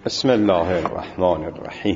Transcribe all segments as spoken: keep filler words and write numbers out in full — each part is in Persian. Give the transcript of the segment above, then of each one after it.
بسم الله الرحمن الرحیم.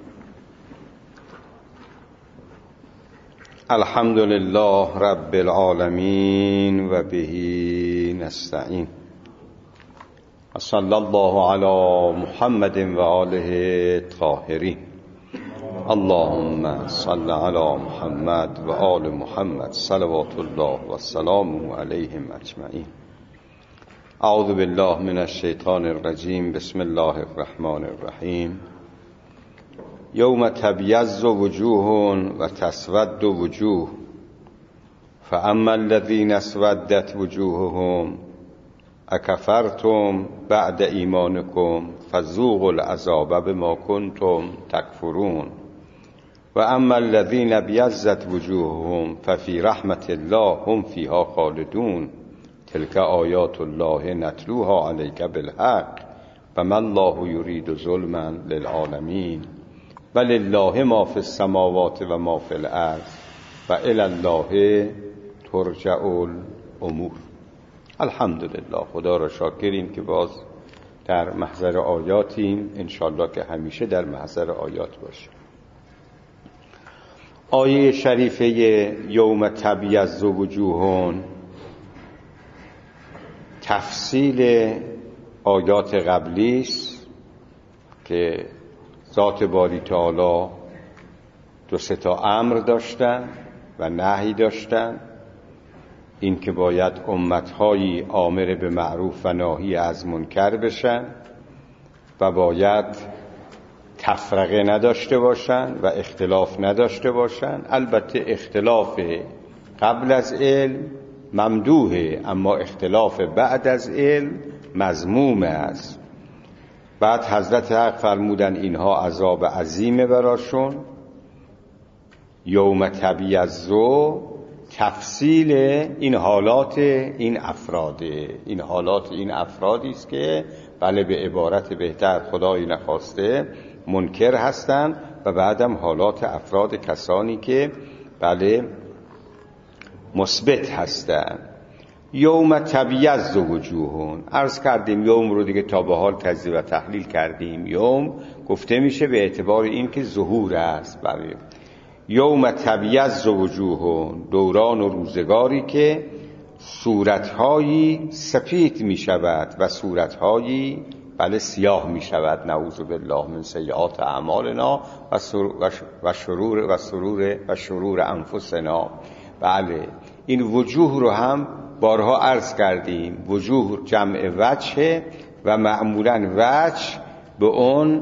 الحمد لله رب العالمین و به نستعین. صلی الله علی محمد و آله الطاهرین. اللهم صل علی محمد و آل محمد صلوات الله و سلامه علیهم اجمعین. اعوذ بالله من الشیطان الرجیم. بسم الله الرحمن الرحیم. یوم تبیض وجوه و تسود وجوه فاما الذین اسودت وجوههم اکفرتم بعد ایمانکم فذوقوا العذاب بما کنتم تکفرون و اما الذین ابیضت وجوههم ففی رحمت الله هم فیها خالدون تلك آیات الله نتلوها علیک بالحق وما الله یرید ظلما للعالمین ولله ما فی السماوات و ما فی الارض و الی الله ترجع الامور. الحمدلله، خدا را شاکریم که باز در محضر آیاتیم، انشالله که همیشه در محضر آیات باشیم. آیه شریفه یوم تبیض وجوه تفصیل آیات قبلی است که ذات باری تعالی دو سه تا امر داشتن و نهی داشتن. این که باید امتهایی آمر به معروف و ناهی از منکر بشن و باید تفرقه نداشته باشن و اختلاف نداشته باشن. البته اختلاف قبل از علم ممدوحه، اما اختلاف بعد از علم مذموم است. بعد حضرت حق فرمودن اینها عذاب عظیمه براشون. یوم تبیض تفصیل این حالات این افراده. این حالات این افرادی است که بله به عبارت بهتر خدایی نخواسته منکر هستند و بعدم حالات افراد کسانی که بله مثبت هستند. یوم تبیض وجوه، عرض کردیم یوم رو دیگه تا به حال تجزیه و تحلیل کردیم. یوم گفته میشه به اعتبار این که ظهور است. برای یوم تبیض وجوه، دوران و روزگاری که صورتهایی سفید می شود و صورتهایی بله سیاه می شود. نعوذ بالله من سیئات اعمالنا و شرور و سرور و شرور انفسنا. بله این وجوه رو هم بارها عرض کردیم. وجوه جمع وجه و معمولا وجه به اون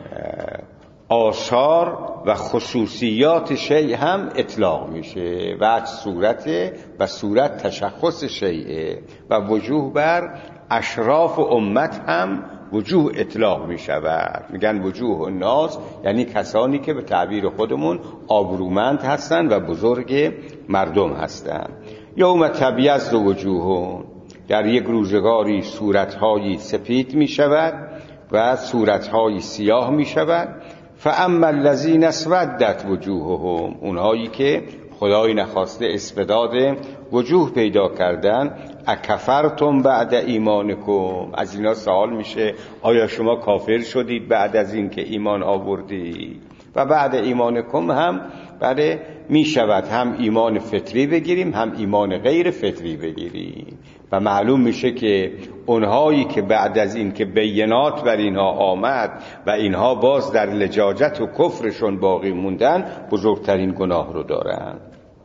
آثار و خصوصیات شیء هم اطلاق میشه. وجه صورته و صورت تشخص شیء و وجوه بر اشراف امت هم وجوه اطلاق می شود. میگن وجوه الناس یعنی کسانی که به تعبیر خودمون آبرومند هستند و بزرگ مردم هستند. یوم تبیض وجوه، در یک روزگاری صورتهایی سفید می شود و صورتهایی سیاه می شود. فاما الذین اسودت وجوههم، اونهایی که خدای نخواسته اسوداد وجوه پیدا کردن. اکفرتم بعد ایمانکم، از اینا سوال میشه آیا شما کافر شدید بعد از این که ایمان آوردید؟ و بعد ایمانکم هم بله می شود هم ایمان فطری بگیریم هم ایمان غیر فطری بگیریم و معلوم میشه که اونهایی که بعد از این که بینات بر اینها آمد و اینها باز در لجاجت و کفرشون باقی موندن بزرگترین گناه رو دارن.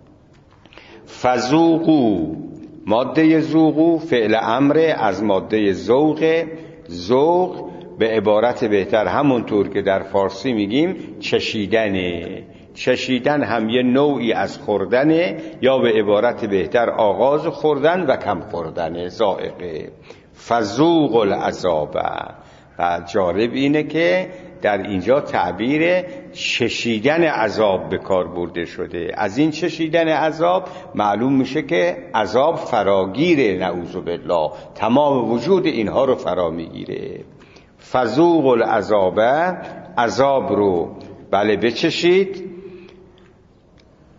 فذوقوا، ماده ذوقوا فعل امر از ماده ذوق. ذوق به عبارت بهتر همونطور که در فارسی میگیم چشیدنه. چشیدن هم یه نوعی از خوردنه یا به عبارت بهتر آغاز خوردن و کم خوردن، ذائقه. فذوق العذاب. و جالب اینه که در اینجا تعبیر چشیدن عذاب به کار برده شده. از این چشیدن عذاب معلوم میشه که عذاب فراگیره، نعوذ بالله، تمام وجود اینها رو فرا میگیره. فذوق العذاب، عذاب رو بله بچشید.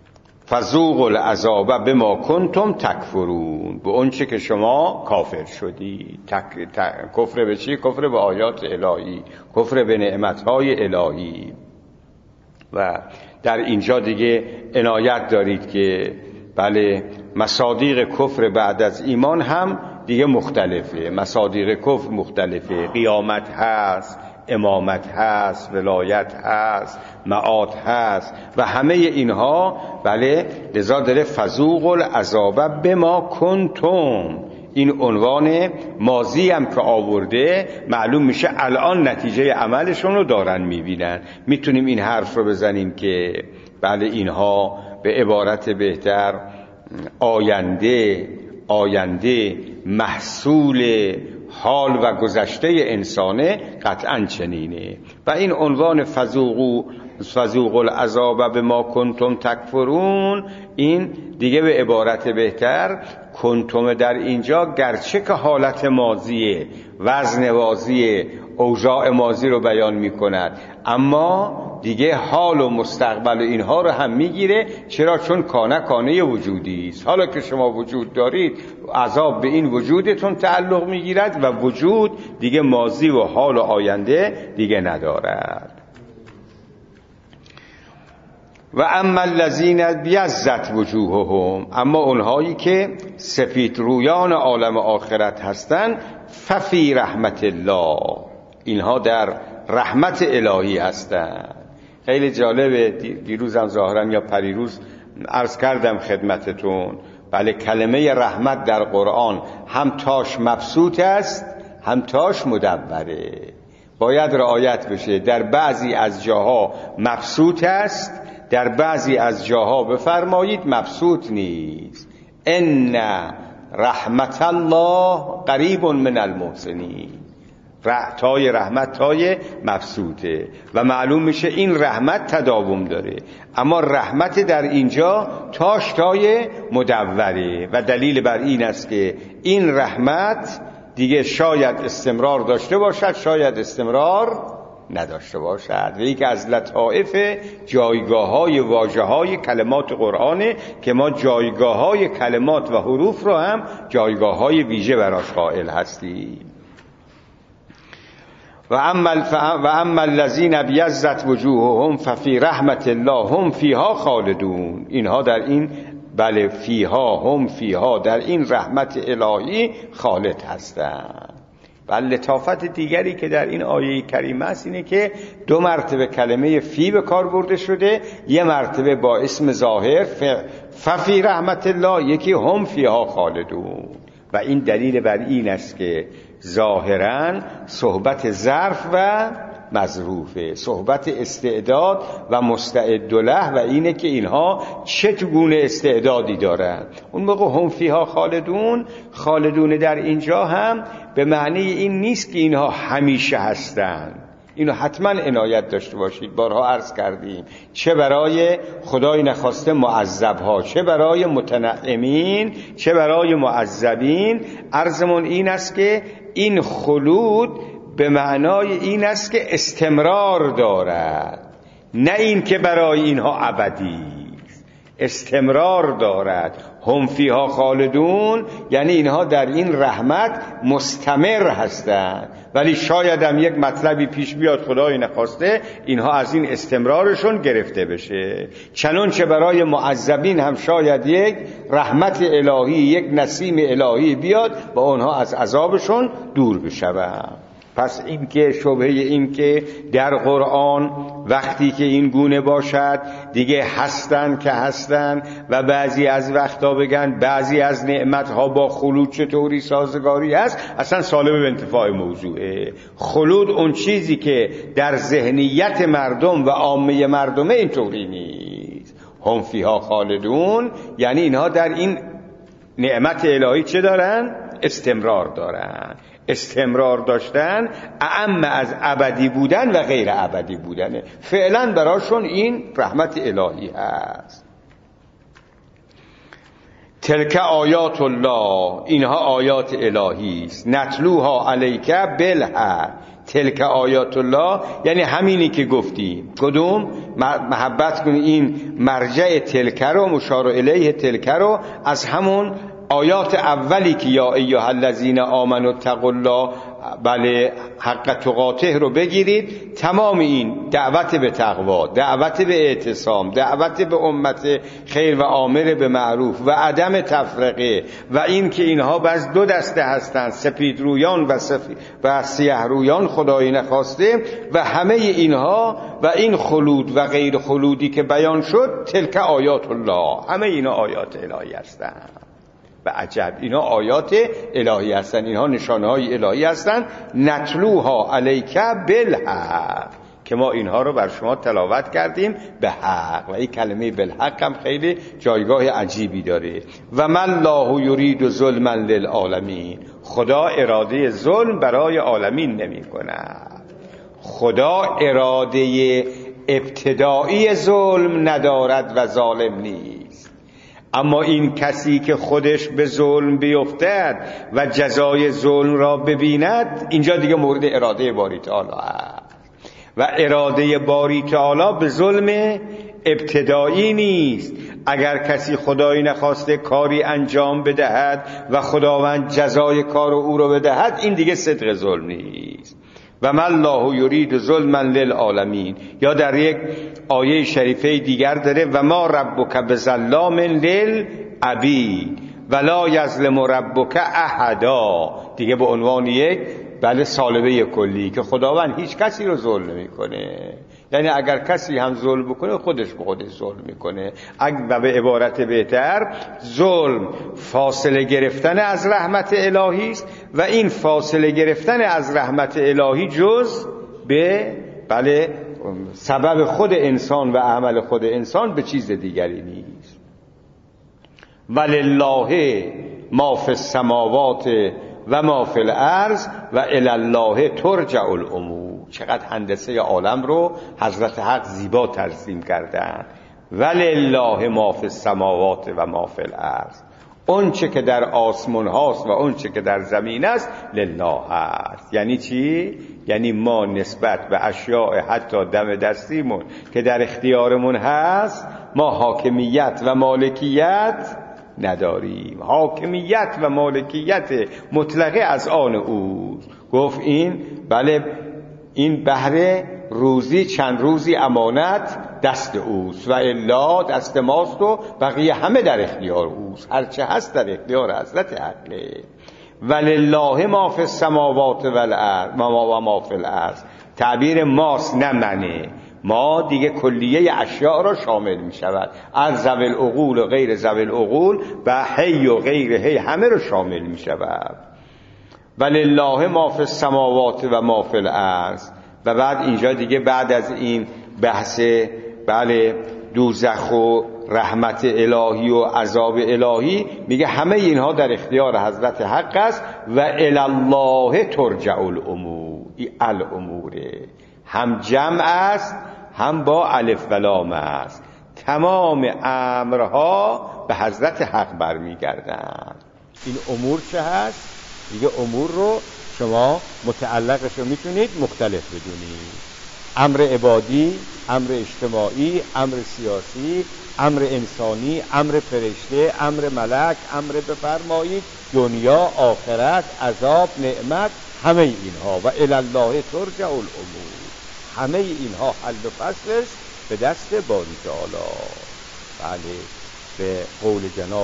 فذوقوا العذاب بما کنتم تکفرون، به اون چه که شما کافر شدی. تک... تک... کفر به چی؟ کفر به آیات الهی، کفر به نعمتهای الهی. و در اینجا دیگه عنایت دارید که بله مصادیق کفر بعد از ایمان هم دیگه مختلفه. مصادیق کفر مختلفه، قیامت هست، امامت هست، ولایت هست، معاد هست و همه اینها. بله لذا داره فذوقوا العذاب بما کنتم، این عنوان ماضی هم که آورده معلوم میشه الان نتیجه عملشون رو دارن میبینن. میتونیم این حرف رو بزنیم که بله اینها به عبارت بهتر آینده آینده محصول حال و گذشته انسانه، قطعا چنینه. و این عنوان فذوقوا فذوقوا العذاب بما کنتم تکفرون، این دیگه به عبارت بهتر کنتم در اینجا گرچه که حالت ماضیه، وزن ماضیه، اوضاع ماضی رو بیان می کند، اما دیگه حال و مستقبل و اینها رو هم میگیره. چرا؟ چون کانه کانه وجودی است. حالا که شما وجود دارید، عذاب به این وجودتون تعلق میگیرد و وجود دیگه ماضی و حال و آینده دیگه ندارد. و اما الذین بیضت وجوههم، اما اونهایی که سفید رویان عالم آخرت هستند، ففی رحمت الله، اینها در رحمت الهی هستند. خیلی جالبه، دیروزم ظاهرا یا پریروز عرض کردم خدمتتون، بله کلمه رحمت در قرآن هم تاش مبسوط است هم تاش مدوره. باید رعایت بشه. در بعضی از جاها مبسوط است، در بعضی از جاها بفرمایید مبسوط نیست. ان رحمت الله قریب من المحسنین، تای رحمت تای مبسوطه و معلوم میشه این رحمت تداوم داره. اما رحمت در اینجا تاش تای مدوره و دلیل بر این است که این رحمت دیگه شاید استمرار داشته باشد، شاید استمرار نداشته باشد. و یکی از لطائف جایگاه های واژه های کلمات قرآنه که ما جایگاه های کلمات و حروف رو هم جایگاه های ویژه براش قائل هستیم. و اما الذین بیضت وجوههم ففی رحمت الله هم فیها خالدون، اینها در این بله فیها هم فیها در این رحمت الهی خالد هستند. و لطافت دیگری که در این آیه کریمه است اینه که دو مرتبه کلمه فی به کار برده شده، یه مرتبه با اسم ظاهر ففی رحمت الله، یکی هم فیها خالدون. و این دلیل بر این است که ظاهراً صحبت ظرف و مظروفه، صحبت استعداد و مستعد له، و اینه که اینها چه گونه استعدادی دارن. اون موقع هم فیها خالدون، خالدون در اینجا هم به معنی این نیست که اینها همیشه هستن. اینو حتما عنایت داشته باشید. بارها عرض کردیم چه برای خدای نخواسته معذب ها، چه برای متنعمین، چه برای معذبین. عرضمون این است که این خلود به معنای این است که استمرار دارد، نه این که برای اینها ابدی استمرار دارد. هم فیها خالدون یعنی اینها در این رحمت مستمر هستند، ولی شاید هم یک مطلبی پیش بیاد خدای نخواسته اینها از این استمرارشون گرفته بشه. چنانچه برای معذبین هم شاید یک رحمت الهی، یک نسیم الهی بیاد و اونها از عذابشون دور بشوند. پس این که شبهه این که در قرآن وقتی که این گونه باشد دیگه هستن که هستن و بعضی از وقتا بگن بعضی از نعمتها با خلود چطوری سازگاری هست، اصلا سالم به انتفاع موضوعه. خلود اون چیزی که در ذهنیت مردم و عامه مردمه اینطوری نیست. هم فیها خالدون یعنی اینها در این نعمت الهی چه دارن؟ استمرار دارن. استمرار داشتن اعم از ابدی بودن و غیر ابدی بودنه. فعلا براشون این رحمت الهی هست. تلک آیات الله، اینها آیات الهی است. نتلوها علیک بالحق، تلک آیات الله یعنی همینی که گفتی. کدوم؟ محبت کنی این مرجع تلک رو، مشار الیه تلک رو از همون آیات اولی که یا ایها الذین آمنوا اتقوا الله بله حق تقاته رو بگیرید. تمام این دعوت به تقوا، دعوت به اعتصام، دعوت به امت خیر و آمر به معروف و عدم تفرقه و این که اینها بعض دو دسته هستند، سپید رویان و, سفی و سیاه رویان خدایی نخواسته و همه اینها و این خلود و غیر خلودی که بیان شد تلک آیات الله، همه اینا آیات الهی هستند. و عجب اینا آیات الهی هستن، اینها نشانهای الهی هستن. نتلوها علیک بالحق، که ما اینها رو بر شما تلاوت کردیم به حق. و این کلمه بالحق هم خیلی جایگاه عجیبی داره. و من الله یرید ظلما للعالمین، خدا اراده ظلم برای عالمین نمی کند. خدا اراده ابتدایی ظلم ندارد و ظالم نیست. اما این کسی که خودش به ظلم بیفتد و جزای ظلم را ببیند، اینجا دیگه مورد اراده باری تعالی است. و اراده باری تعالی به ظلم ابتدایی نیست. اگر کسی خدایی نخواسته کاری انجام بدهد و خداوند جزای کار او را بدهد، این دیگه صدق ظلم نیست. و من الله یرید ظلما للعالمین. یا در یک آیه شریفه دیگر داره و ما ربک بظلام للعبید ولا یظلم ربک احدا، دیگه به عنوان یک بله سالبه کلی که خداوند هیچ کسی رو ظلم نمیکنه. یعنی اگر کسی هم ظلم بکنه خودش به خودش ظلم میکنه. اگر به عبارت بهتر، ظلم فاصله گرفتن از رحمت الهی است و این فاصله گرفتن از رحمت الهی جز به بله سبب خود انسان و عمل خود انسان به چیز دیگری نیست. ولله ما فی السماوات و ما فی الارض و الی الله ترجع الامور. چقدر هندسه عالم رو حضرت حق زیبا ترسیم کردن. ولله ما فی السماوات و ما فی الارض، اون چه که در آسمان هاست و اون چه که در زمین است لله هست. یعنی چی؟ یعنی ما نسبت به اشیاء حتی دم دستیمون که در اختیارمون هست، ما حاکمیت و مالکیت نداریم. حاکمیت و مالکیت مطلقه از آن اوست. گفت این بله این بهره روزی چند روزی امانت دست اوست و الا دست ماست و بقیه همه در اختیار اوست. هرچه هست در اختیار حضرت حقه. ولله ما فی السماوات و الارض و ما فی الارض، تعبیر ماست نه منه. ما دیگه کلیه اشیاء را شامل می شود، از ذوی العقول و غیر ذوی العقول و حی و غیر حی همه رو شامل می شود. ولله ما فی السماوات و ما فی الارض. و بعد اینجا دیگه بعد از این بحث بله دوزخ و رحمت الهی و عذاب الهی میگه همه اینها در اختیار حضرت حق است. و الی الله ترجع الامور، این الاموره هم جمع است هم با الف و لام است. تمام امرها به حضرت حق برمیگردند. این امور چه هست؟ دیگه امور رو شما متعلقش رو میتونید مختلف بدونید. امر عبادی، امر اجتماعی، امر سیاسی، امر انسانی، امر فرشته، امر ملک، امر بفرمایید، دنیا، آخرت، عذاب، نعمت، همه اینها. و الی الله ترجع الامور، همه اینها حل و فصلش به دست باری تعالی. بله به قول جناب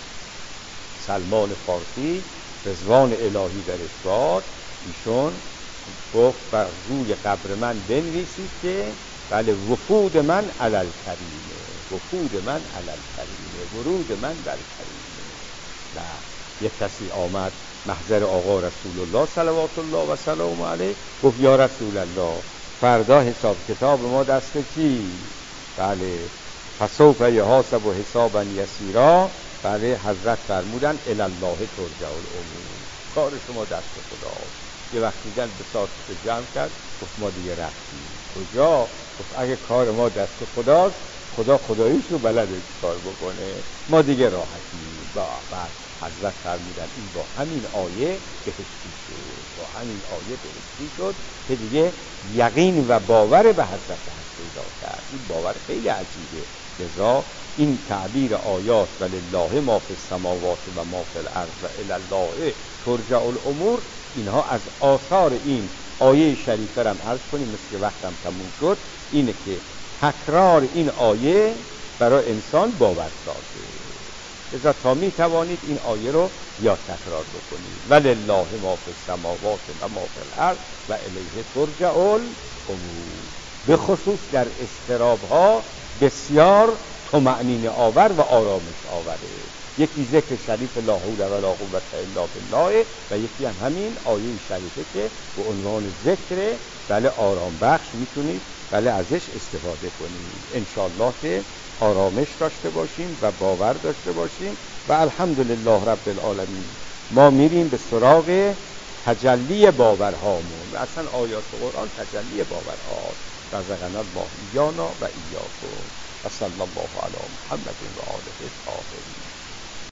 سلمان فارسی رضوان الهی در اثبات، ایشون گفت بر روی قبر من بنویسید که بله وفود من علی الکریمه، وفود من علی الکریمه، ورود من بر کریمه. و یک کسی آمد محضر آقا رسول الله صلوات الله و سلام علیه، گفت یا رسول الله فردا حساب کتاب ما دست کی؟ بله فسوف یحاسب و حسابا یسیرا. بله حضرت فرمودن الی الله ترجع الامور، کار شما دست خداست. یه وقت دیدن به ساعتش جمع کرد، گفت ما دیگه رفتیم. کجا؟ گفت اگه کار ما دست خداست خدا خداییش رو بلده کار بکنه. ما دیگه راحتیم. با بعد حضرت فرمودن این با همین آیه بهشتی شد، با همین آیه بهشتی شد که دیگه یقین و باور به حضرت هست پیدا کرد. این باور خیلی عجیبه. لذا این تعبیر آیات ولله ما فی السماوات و ما فی الارض و الی الله ترجع الامور، اینها از آثار این آیه شریفه رم عرض کنیم، مثل وقتم تموم شد، اینه که تکرار این آیه برای انسان باورسازه. لذا تا می توانید این آیه رو یا تکرار بکنید ولله ما فی السماوات و ما فی الارض و الیه ترجع الامور. به خصوص در اضطراب ها بسیار طمأنینه آور و آرامش آوره. یکی ذکر شریف لا حول ولا قوة الا بالله و یکی هم همین آیه شریفه که به عنوان ذکر بله آرام بخش میتونید بله ازش استفاده کنید. انشاءالله که آرامش داشته باشیم و باور داشته باشیم و الحمدلله رب العالمین. ما میریم به سراغ تجلی باورهامون و اصلا آیات قرآن تجلی باورهاست. رزقنا الله ایانا و ایاکم و صلی الله علی محمد و آله الطاهرین.